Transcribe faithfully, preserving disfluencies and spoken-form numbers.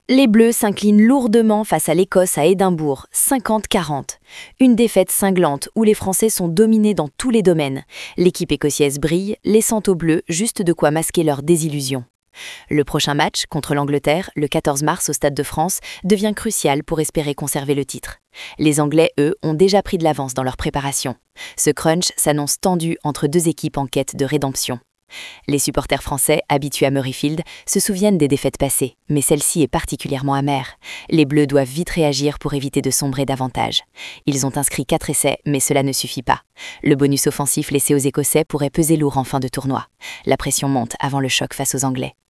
Les Bleus s'inclinent lourdement face à l'Écosse à Édimbourg, cinquante à quarante. Une défaite cinglante où les Français sont dominés dans tous les domaines. L'équipe écossaise brille, laissant aux Bleus juste de quoi masquer leur désillusion. Le prochain match, contre l'Angleterre, le quatorze mars au Stade de France, devient crucial pour espérer conserver le titre. Les Anglais, eux, ont déjà pris de l'avance dans leur préparation. Ce crunch s'annonce tendu entre deux équipes en quête de rédemption. Les supporters français, habitués à Murrayfield, se souviennent des défaites passées, mais celle-ci est particulièrement amère. Les Bleus doivent vite réagir pour éviter de sombrer davantage. Ils ont inscrit quatre essais, mais cela ne suffit pas. Le bonus offensif laissé aux Écossais pourrait peser lourd en fin de tournoi. La pression monte avant le choc face aux Anglais.